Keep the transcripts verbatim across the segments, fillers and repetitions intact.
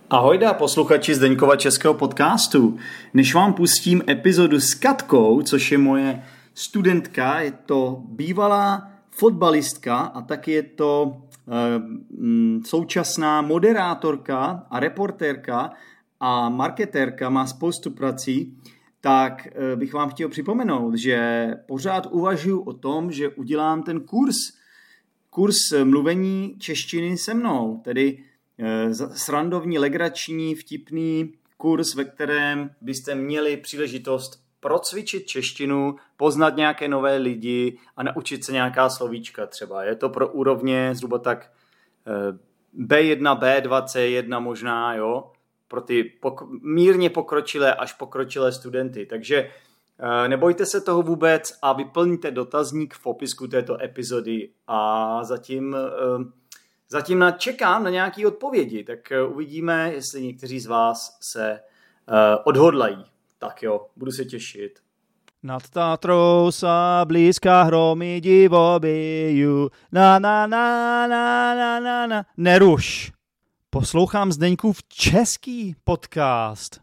Ahojda, posluchači Zdeňkova českého podcastu. Než vám pustím epizodu s Katkou, což je moje studentka, je to bývalá fotbalistka a taky je to e, m, současná moderátorka a reportérka a marketérka, má spoustu prací, tak e, bych vám chtěl připomenout, že pořád uvažuji o tom, že udělám ten kurz, kurz mluvení češtiny se mnou, tedy srandovní, legrační, vtipný kurz, ve kterém byste měli příležitost procvičit češtinu, poznat nějaké nové lidi a naučit se nějaká slovíčka třeba. Je to pro úrovně zhruba tak bé jedna, bé dva, cé jedna možná, jo, pro ty pok- mírně pokročilé až pokročilé studenty. Takže nebojte se toho vůbec a vyplňte dotazník v popisku této epizody a zatím Zatím čekám na nějaké odpovědi, tak uvidíme, jestli někteří z vás se uh, odhodlají. Tak jo, budu se těšit. Nad Tatrou sa blízká hromy divo biju. Na na na na na na na. Neruš. Poslouchám Zdeňkův český podcast.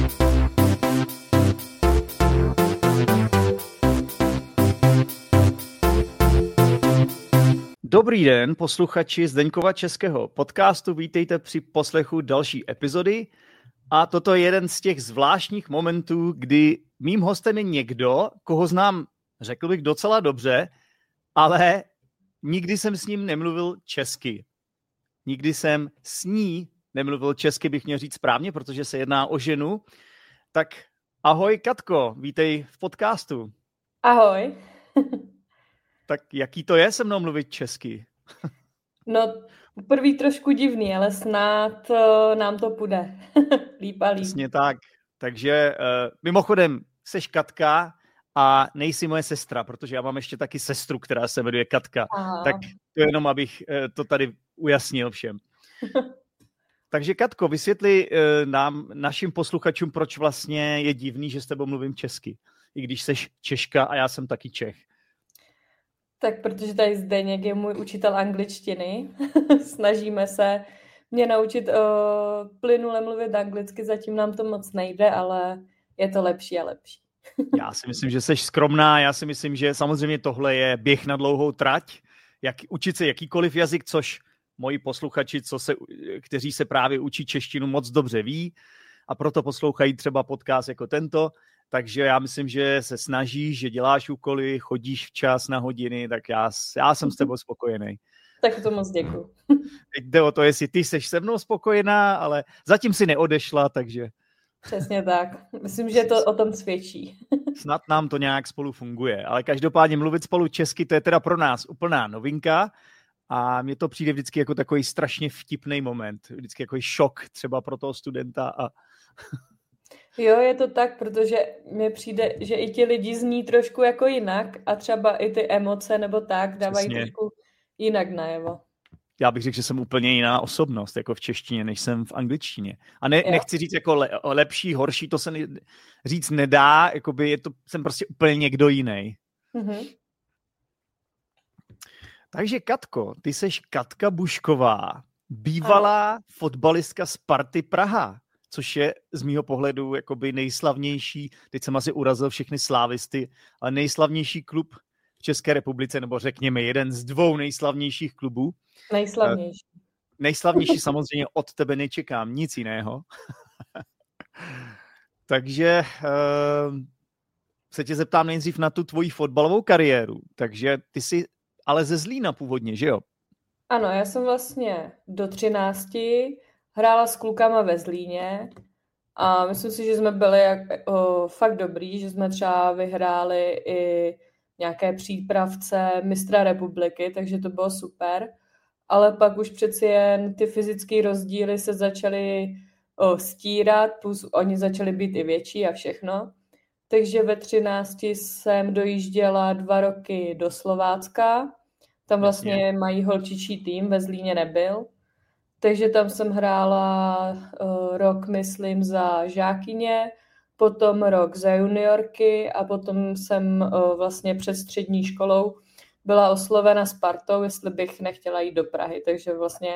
Dobrý den, posluchači Zdeňkova českého podcastu, vítejte při poslechu další epizody a toto je jeden z těch zvláštních momentů, kdy mým hostem je někdo, koho znám, řekl bych, docela dobře, ale nikdy jsem s ním nemluvil česky. Nikdy jsem s ní nemluvil česky, bych měl říct správně, protože se jedná o ženu. Tak ahoj Katko, vítej v podcastu. Ahoj. Tak jaký to je se mnou mluvit česky? No, prvý trošku divný, ale snad uh, nám to půjde. Líp a líp. Přesně tak. Takže uh, mimochodem, seš Katka a nejsi moje sestra, protože já mám ještě taky sestru, která se jmenuje Katka. Aha. Tak to jenom, abych uh, to tady ujasnil všem. Takže Katko, vysvětli uh, nám, našim posluchačům, proč vlastně je divný, že s tebou mluvím česky. I když seš Češka a já jsem taky Čech. Tak protože tady Zdeněk je můj učitel angličtiny. Snažíme se mě naučit uh, plynule mluvit anglicky, zatím nám to moc nejde, ale je to lepší a lepší. Já si myslím, že jsi skromná, já si myslím, že samozřejmě tohle je běh na dlouhou trať, jak učit se jakýkoliv jazyk, což moji posluchači, co se, kteří se právě učí češtinu, moc dobře ví a proto poslouchají třeba podcast jako tento. Takže já myslím, že se snažíš, že děláš úkoly, chodíš včas na hodiny, tak já, já jsem s tebou spokojený. Tak to moc děkuju. Teď jde o to, jestli ty seš se mnou spokojená, ale zatím si neodešla, takže... Přesně tak. Myslím, že to o tom svědčí. Snad nám to nějak spolu funguje, ale každopádně mluvit spolu česky, to je teda pro nás úplná novinka a mně to přijde vždycky jako takový strašně vtipný moment, vždycky jako šok třeba pro toho studenta a... Jo, je to tak, protože mně přijde, že i ti lidi zní trošku jako jinak a třeba i ty emoce nebo tak dávají Přesně. trošku jinak najevo. Já bych řekl, že jsem úplně jiná osobnost jako v češtině, než jsem v angličtině. A ne, nechci říct jako le, lepší, horší, to se ne, říct nedá, jakoby je to, jsem prostě úplně někdo jiný. Mm-hmm. Takže Katko, ty seš Katka Bušková, bývalá ano. fotbalistka Sparty Praha, což je z mýho pohledu jakoby nejslavnější, teď jsem asi urazil všechny slávisty, ale nejslavnější klub v České republice, nebo řekněme jeden z dvou nejslavnějších klubů. Nejslavnější. Uh, nejslavnější samozřejmě od tebe nečekám nic jiného. Takže uh, se tě zeptám nejdřív na tu tvoji fotbalovou kariéru. Takže ty jsi ale ze Zlína původně, že jo? Ano, já jsem vlastně do třinácti hrála s klukama ve Zlíně a myslím si, že jsme byli jak, o, fakt dobrý, že jsme třeba vyhráli i nějaké přípravce mistra republiky, takže to bylo super. Ale pak už přeci jen ty fyzické rozdíly se začaly o, stírat, plus oni začali být i větší a všechno. Takže ve třinácti jsem dojížděla dva roky do Slovácka. Tam vlastně mají holčičí tým, ve Zlíně nebyl. Takže tam jsem hrála uh, rok, myslím, za žákyně, potom rok za juniorky a potom jsem uh, vlastně před střední školou byla oslovena Spartou, jestli bych nechtěla jít do Prahy. Takže vlastně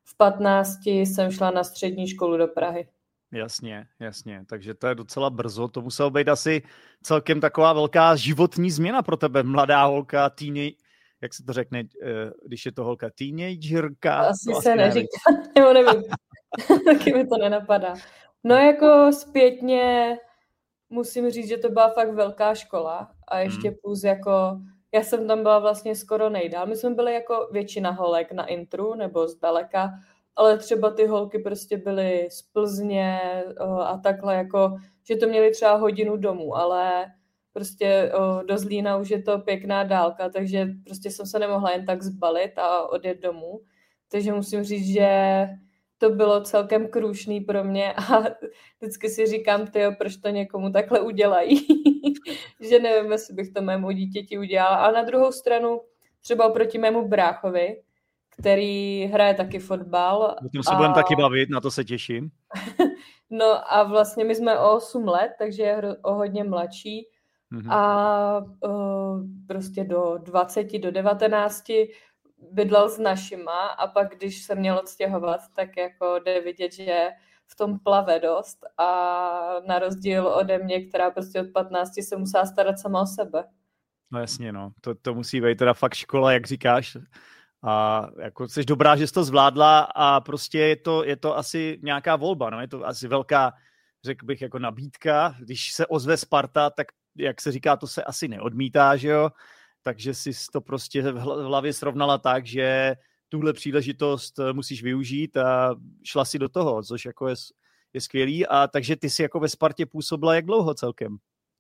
v patnácti jsem šla na střední školu do Prahy. Jasně, jasně. Takže to je docela brzo. To muselo být asi celkem taková velká životní změna pro tebe, mladá holka, teenage, jak se to řekne, když je to holka, teenagerka? Asi to se asi neříká, nebo nevím. Taky mi to nenapadá. No jako zpětně musím říct, že to byla fakt velká škola a ještě hmm. plus jako, já jsem tam byla vlastně skoro nejdál. My jsme byli jako většina holek na intru nebo zdaleka, ale třeba ty holky prostě byly z Plzně a takhle jako, že to měli třeba hodinu domů, ale prostě do Zlína už je to pěkná dálka, takže prostě jsem se nemohla jen tak zbalit a odjet domů. Takže musím říct, že to bylo celkem krušný pro mě a vždycky si říkám, tyjo, proč to někomu takhle udělají. Že nevím, jestli bych to mému dítěti udělala. A na druhou stranu třeba oproti mému bráchovi, který hraje taky fotbal. O tom se a... budeme taky bavit, na to se těším. No a vlastně my jsme o osm let, takže je o hodně mladší. Mm-hmm. A o, prostě do dvaceti, do devatenácti bydlel s našima a pak, když se měl odstěhovat, tak jako jde vidět, že v tom plave dost a na rozdíl ode mě, která prostě od patnácti se musela starat sama o sebe. No jasně, no. To, to musí být teda fakt škola, jak říkáš. A jako jsi dobrá, že jsi to zvládla a prostě je to, je to asi nějaká volba, no. Je to asi velká, řekl bych, jako nabídka. Když se ozve Sparta, tak jak se říká, to se asi neodmítá, že jo? Takže jsi to prostě v hlavě srovnala tak, že tuhle příležitost musíš využít a šla si do toho, což jako je, je skvělý. A takže ty jsi jako ve Spartě působila jak dlouho celkem?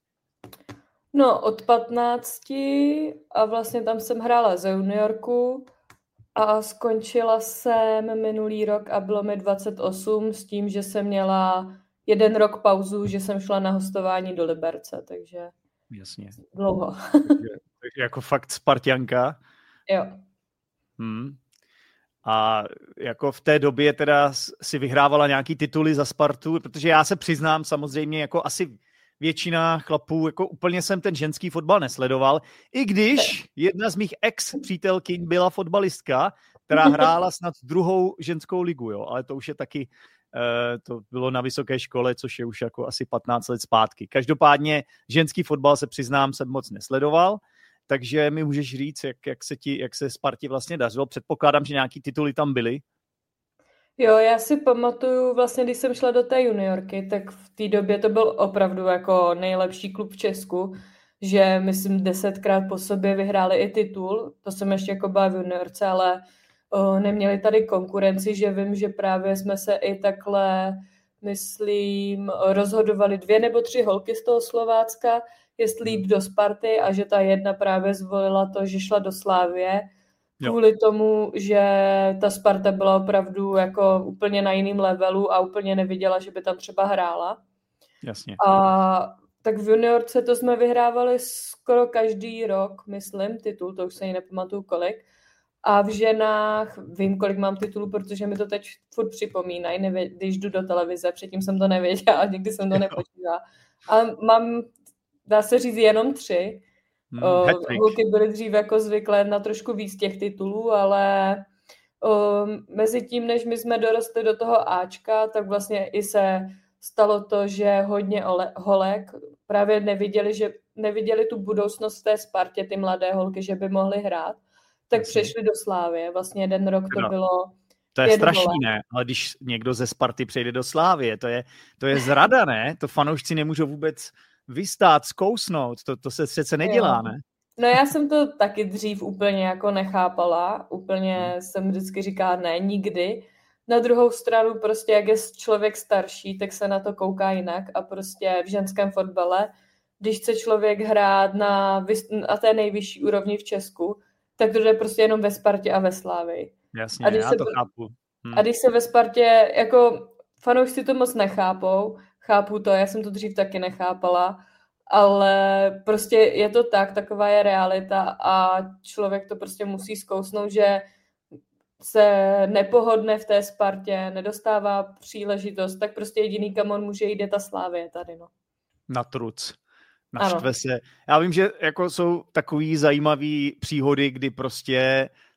No od patnácti a vlastně tam jsem hrála za juniorku a skončila jsem minulý rok a bylo mi dvacet osm s tím, že jsem měla jeden rok pauzu, že jsem šla na hostování do Liberce, takže jasně. Dlouho. takže, takže jako fakt Spartianka. Jo. Hmm. A jako v té době teda si vyhrávala nějaký tituly za Spartu, protože já se přiznám samozřejmě jako asi většina chlapů, jako úplně jsem ten ženský fotbal nesledoval, i když jedna z mých ex-přítelkyň byla fotbalistka, která hrála snad druhou ženskou ligu, jo, ale to už je taky, uh, to bylo na vysoké škole, což je už jako asi patnáct let zpátky. Každopádně ženský fotbal se přiznám, jsem moc nesledoval, takže mi můžeš říct, jak, jak se ti, jak se Spartě vlastně dařilo. Předpokládám, že nějaký tituly tam byly. Jo, já si pamatuju, vlastně když jsem šla do té juniorky, tak v té době to byl opravdu jako nejlepší klub v Česku, že myslím desetkrát po sobě vyhráli i titul, to jsem ještě jako byla v juniorce, ale o, neměli tady konkurenci, že vím, že právě jsme se i takhle, myslím, rozhodovali dvě nebo tři holky z toho Slovácka, jestli jít do Sparty a že ta jedna právě zvolila to, že šla do Slávie, kvůli jo. tomu, že ta Sparta byla opravdu jako úplně na jiném levelu a úplně neviděla, že by tam třeba hrála. Jasně. A tak v juniorce to jsme vyhrávali skoro každý rok, myslím, titul, to už se jí nepamatuju kolik. A v ženách vím, kolik mám titulů, protože mi to teď furt připomínají, nevě- když jdu do televize, předtím jsem to nevěděla, nikdy jsem to nepočítala. A mám, dá se říct, jenom tři. Hmm, uh, holky byly dřív jako zvyklé na trošku víc těch titulů, ale uh, mezi tím, než my jsme dorostli do toho Ačka, tak vlastně i se stalo to, že hodně ole- holek právě neviděli, že neviděli tu budoucnost v té Spartě, ty mladé holky, že by mohly hrát, tak Jasně. přešli do Slávie. Vlastně jeden rok to no. bylo To je strašný, ne? Ale když někdo ze Sparty přejde do Slávie, to je, to je zrada, ne? To fanoušci nemůžou vůbec vystát, zkousnout, to, to se přece nedělá, ne? No já jsem to taky dřív úplně jako nechápala, úplně hmm. jsem vždycky říkala ne, nikdy. Na druhou stranu prostě, jak je člověk starší, tak se na to kouká jinak a prostě v ženském fotbale, když chce člověk hrát na, na té nejvyšší úrovni v Česku, tak to jde prostě jenom ve Spartě a ve Slávii. Jasně, já se, to chápu. Hmm. A když se ve Spartě, jako fanoušci to moc nechápou, chápu to, já jsem to dřív taky nechápala, ale prostě je to tak, taková je realita a člověk to prostě musí zkousnout, že se nepohodne v té Spartě, nedostává příležitost, tak prostě jediný, kam on může jít, je ta Slávie tady, no. Na truc. Naštve se. Já vím, že jako jsou takový zajímavý příhody, kdy prostě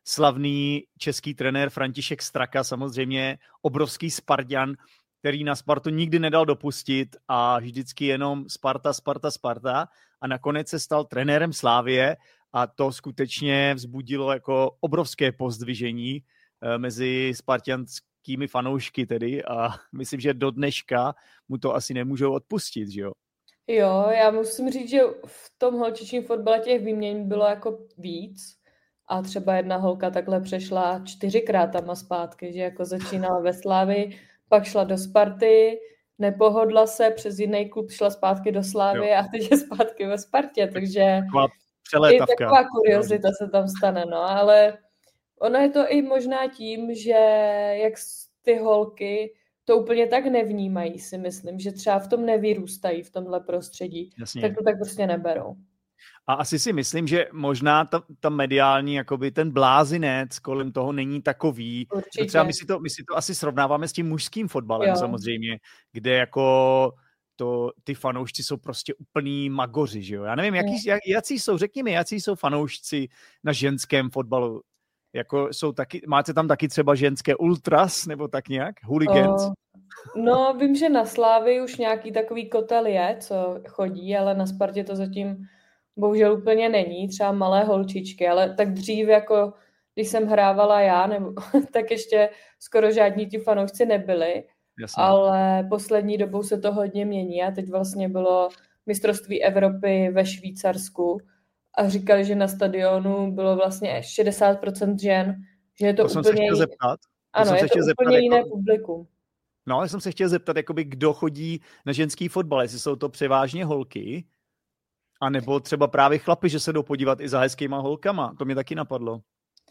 slavný český trenér František Straka, samozřejmě obrovský Spartan, který na Spartu nikdy nedal dopustit a vždycky jenom Sparta, Sparta, Sparta a nakonec se stal trenérem Slavie a to skutečně vzbudilo jako obrovské pozdvižení mezi spartanskými fanoušky tedy a myslím, že do dneška mu to asi nemůžou odpustit, že jo? Jo, já musím říct, že v tom holčičním fotbale těch výměn bylo jako víc a třeba jedna holka takhle přešla čtyřikrát tam a zpátky, že jako začínala ve Slavii, pak šla do Sparty, nepohodla se, přes jiný klub šla zpátky do Slavie a teď je zpátky ve Spartě, takže i taková kuriozita se tam stane, no, ale ono je to i možná tím, že jak ty holky to úplně tak nevnímají, si myslím, že třeba v tom nevyrůstají v tomhle prostředí, Jasně. tak to tak prostě neberou. A asi si myslím, že možná ta, ta mediální, jakoby ten blázinec kolem toho není takový. Určitě. Třeba my si, to, my si to asi srovnáváme s tím mužským fotbalem jo. samozřejmě, kde jako to, ty fanoušci jsou prostě úplný magoři, že jo? Já nevím, jaký, jak, jaký jsou, řekni mi, jaký jsou fanoušci na ženském fotbalu? Jako jsou taky, máte tam taky třeba ženské ultras, nebo tak nějak? Hooligans? Uh, no, vím, že na Slávii už nějaký takový kotel je, co chodí, ale na Spartě to zatím bohužel úplně není, třeba malé holčičky, ale tak dřív, jako když jsem hrávala já, nebo, tak ještě skoro žádní ti fanoušci nebyli, Jasně. ale poslední dobou se to hodně mění a teď vlastně bylo mistrovství Evropy ve Švýcarsku a říkali, že na stadionu bylo vlastně šedesát procent žen, že je to, to úplně... jsem se chtěl zeptat. To ano, je to zeptat, úplně jako... jiné publikum. No, ale jsem se chtěl zeptat, jakoby, kdo chodí na ženský fotbal, jestli jsou to převážně holky, a nebo třeba právě chlapi, že se jdou podívat i za hezkýma holkama. To mě taky napadlo.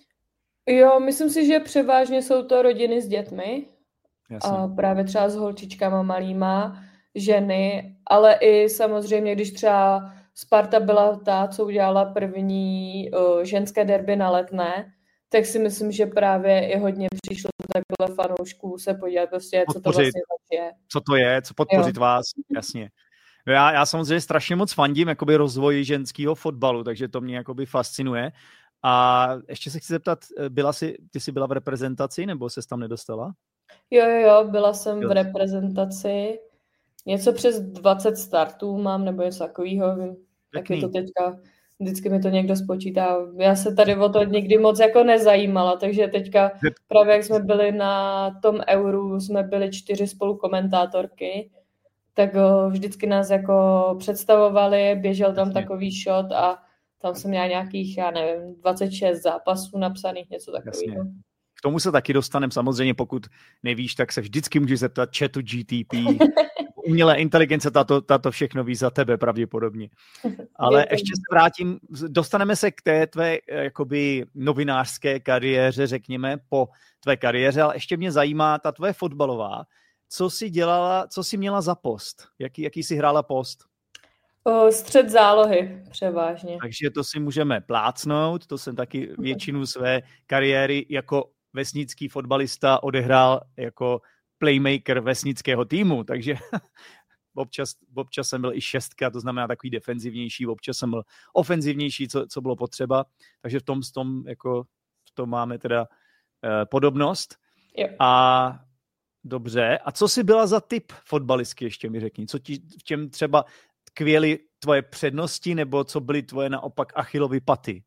Jo, myslím si, že převážně jsou to rodiny s dětmi. Jasně. A právě třeba s holčičkama malýma, ženy, ale i samozřejmě, když třeba Sparta byla ta, co udělala první uh, ženské derby na Letné, tak si myslím, že právě i hodně přišlo takhle fanoušků se podívat, prostě, co to vlastně je. Co to je, co podpořit jo. vás, jasně. Já, já samozřejmě strašně moc fandím jakoby rozvoji ženského fotbalu, takže to mě jakoby fascinuje. A ještě se chci zeptat, byla jsi, ty jsi byla v reprezentaci, nebo ses tam nedostala? Jo, jo, jo, byla jsem jo. v reprezentaci. Něco přes dvacet startů mám, nebo něco takového. Tak je to teďka, vždycky mi to někdo spočítá. Já se tady o to nikdy moc jako nezajímala, takže teďka právě jak jsme byli na tom Euru, jsme byli čtyři spolukomentátorky, tak vždycky nás jako představovali, běžel tam Jasně. takový shot a tam jsem měla nějakých, já nevím, dvacet šest zápasů napsaných, něco takového. K tomu se taky dostaneme, samozřejmě pokud nevíš, tak se vždycky můžeš zeptat chatu G T P, umělé inteligence, tato, tato všechno ví za tebe pravděpodobně. Ale ještě se vrátím, dostaneme se k té tvé jakoby novinářské kariéře, řekněme, po tvé kariéře, ale ještě mě zajímá ta tvoje fotbalová. Co jsi dělala, co jsi měla za post? Jaký, jaký jsi hrála post? O, střed zálohy, převážně. Takže to si můžeme plácnout, to jsem taky většinu své kariéry jako vesnický fotbalista odehrál jako playmaker vesnického týmu, takže občas, občas jsem byl i šestka, to znamená takový defenzivnější, občas jsem byl ofenzivnější, co, co bylo potřeba, takže v tom, v tom, jako, v tom máme teda eh, podobnost. Jo. A dobře, a co jsi byla za typ fotbalistky, ještě mi řekni, co ti, v čem třeba tkvěly tvoje přednosti, nebo co byly tvoje naopak Achillovy paty?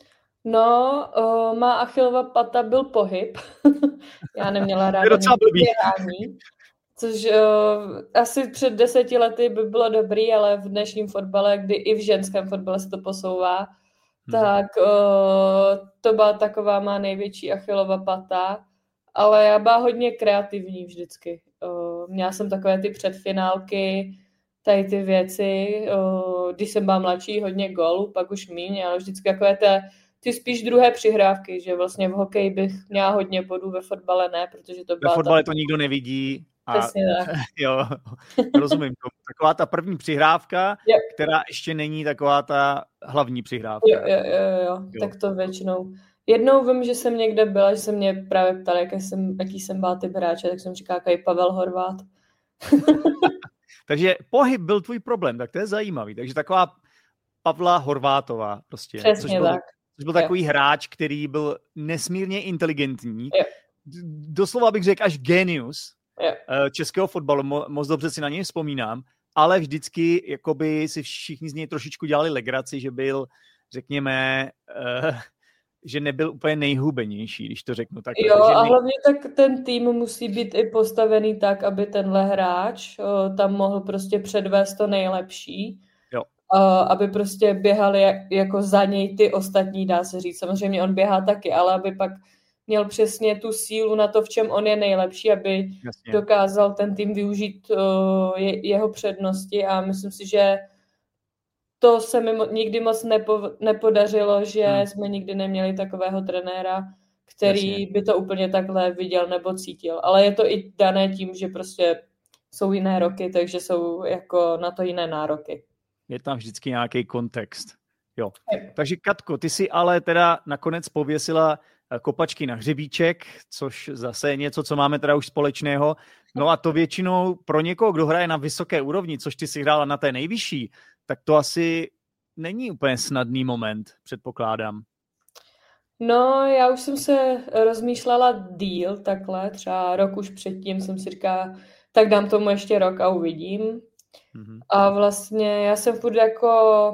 No, uh, má Achillova pata byl pohyb. Já neměla ráda běhání, což uh, asi před deseti lety by bylo dobrý, ale v dnešním fotbale, kdy i v ženském fotbale se to posouvá, hmm. tak uh, to byla taková má největší Achillova pata, ale já byla hodně kreativní vždycky. Uh, měla jsem takové ty předfinálky, tady ty věci, uh, když jsem byla mladší, hodně gólů, pak už míň, ale vždycky takové té ty spíš druhé přihrávky, že vlastně v hokeji bych měla hodně bodů, ve fotbale ne, protože to byla... Ve fotbale ta... to nikdo nevidí. A... Přesně tak. Jo, rozumím to. Taková ta první přihrávka, jo. která ještě není taková ta hlavní přihrávka. Jo, jo, jo, jo. jo. Tak to většinou. Jednou vím, že jsem někde byla, že se mě právě ptali, jaký jsem, jaký jsem byla typ hráče, tak jsem říkala, jaký Pavel Horvát. Takže pohyb byl tvůj problém, tak to je zajímavý. Takže taková Pavla Horvátová prostě. Přesně což bylo, tak. Což byl takový jo. hráč, který byl nesmírně inteligentní. Jo. Doslova bych řekl až genius jo. českého fotbalu. Mo- moc dobře si na něj vzpomínám. Ale vždycky jakoby si všichni z něj trošičku dělali legraci, že byl, řekněme, uh, že nebyl úplně nejhubenější, když to řeknu tak. Jo, Takže a nej... hlavně tak ten tým musí být i postavený tak, aby tenhle hráč uh, tam mohl prostě předvést to nejlepší. Jo. Uh, aby prostě běhali jak, jako za něj ty ostatní, dá se říct. Samozřejmě on běhá taky, ale aby pak měl přesně tu sílu na to, v čem on je nejlepší, aby Jasně. dokázal ten tým využít uh, je, jeho přednosti a myslím si, že to se mi mo- nikdy moc nepo- nepodařilo, že hmm. jsme nikdy neměli takového trenéra, který Jasně. by to úplně takhle viděl nebo cítil. Ale je to i dané tím, že prostě jsou jiné roky, takže jsou jako na to jiné nároky. Je tam vždycky nějaký kontext. Jo. Takže Katko, ty si ale teda nakonec pověsila kopačky na hřebíček, což zase je něco, co máme teda už společného. No a to většinou pro někoho, kdo hraje na vysoké úrovni, což ty si hrála na té nejvyšší, tak to asi není úplně snadný moment, předpokládám. No, já už jsem se rozmýšlela díl takhle, třeba rok už předtím jsem si říkala, tak dám tomu ještě rok a uvidím. Mm-hmm. A vlastně já jsem furt jako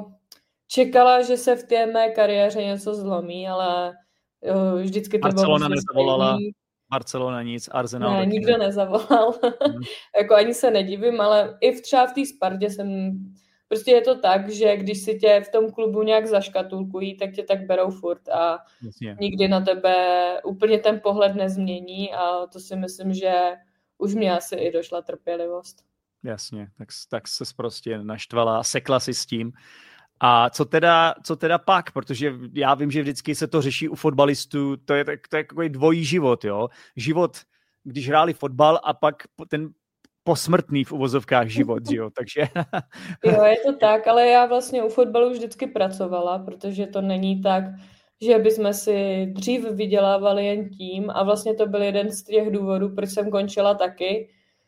čekala, že se v té mé kariéře něco zlomí, ale jo, vždycky to Barcelona bylo nezavolala, Barcelona nic, Arsenal. Ne, nikdo ne. nezavolal. Mm. Jako ani se nedivím, ale i v, třeba v té Spartě jsem, prostě je to tak, že když si tě v tom klubu nějak zaškatulkují, tak tě tak berou furt a Jasně. nikdy na tebe úplně ten pohled nezmění a to si myslím, že už mě asi i došla trpělivost. Jasně, tak, tak se prostě naštvala, sekla si s tím. A co teda, co teda pak? Protože já vím, že vždycky se to řeší u fotbalistů, to je, to je takový dvojí život, jo. Život, když hráli fotbal a pak ten posmrtný v uvozovkách život, jo, takže... Jo, je to tak, ale já vlastně u fotbalu vždycky pracovala, protože to není tak, že bychom si dřív vydělávali jen tím a vlastně to byl jeden z těch důvodů, proč jsem končila taky,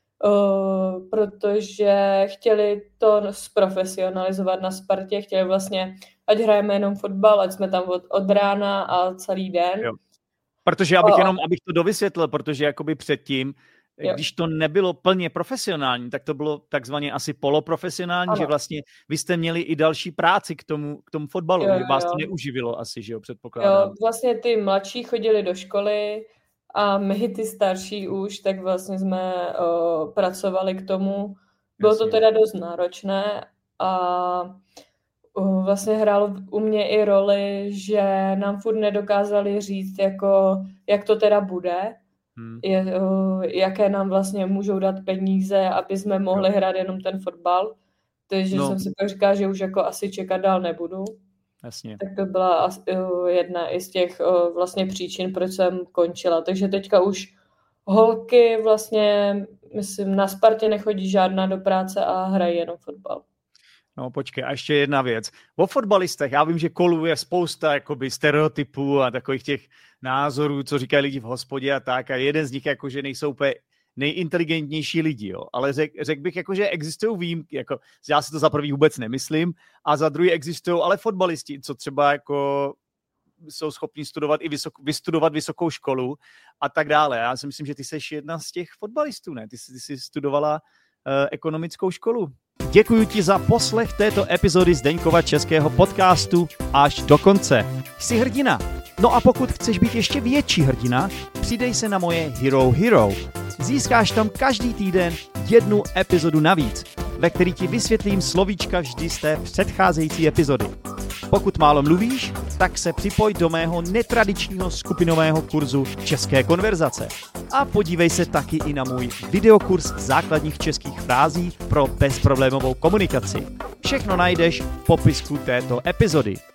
Uh, protože chtěli to zprofesionalizovat na Spartě, chtěli vlastně, ať hrajeme jenom fotbal, ať jsme tam od, od rána a celý den. Jo. Protože abych oh. jenom, abych to dovysvětlil, protože jakoby předtím, jo. když to nebylo plně profesionální, tak to bylo takzvaně asi poloprofesionální, ano. že vlastně vy jste měli i další práci k tomu, k tomu fotbalu, jo, že vás jo. to neuživilo asi, že jo, předpokládám. Jo, vlastně ty mladší chodili do školy, a my ty starší už, tak vlastně jsme o, pracovali k tomu. Bylo Jasně. to teda dost náročné a o, vlastně hrálo u mě i roli, že nám furt nedokázali říct, jako, jak to teda bude, hmm. je, o, jaké nám vlastně můžou dát peníze, aby jsme mohli no. hrát jenom ten fotbal. Takže no. jsem si pak říkala, že už jako asi čekat dál nebudu. Jasně. Tak to byla jedna i z těch vlastně příčin, proč jsem končila. Takže teďka už holky vlastně, myslím, na Spartě nechodí žádná do práce a hrají jenom fotbal. No počkej, a ještě jedna věc. O fotbalistech, já vím, že koluje spousta jakoby stereotypů a takových těch názorů, co říkají lidi v hospodě a tak. A jeden z nich jako, že nejsou úplně nejinteligentnější lidi, jo. Ale řekl řek bych, jako, že existují výjimky, jako, já si to za prvý vůbec nemyslím, a za druhý existují ale fotbalisti, co třeba jako jsou schopni studovat i vysok, vystudovat vysokou školu a tak dále. Já si myslím, že ty jsi jedna z těch fotbalistů, ne? Ty jsi, ty jsi studovala uh, ekonomickou školu. Děkuji ti za poslech této epizody Zdeňkova českého podcastu až do konce. Jsi hrdina. No a pokud chceš být ještě větší hrdina, přidej se na moje Hero Hero. Získáš tam každý týden jednu epizodu navíc, ve který ti vysvětlím slovíčka vždy z té předcházející epizody. Pokud málo mluvíš, tak se připoj do mého netradičního skupinového kurzu České konverzace. A podívej se taky i na můj videokurs základních českých frází pro bezproblémovou komunikaci. Všechno najdeš v popisku této epizody.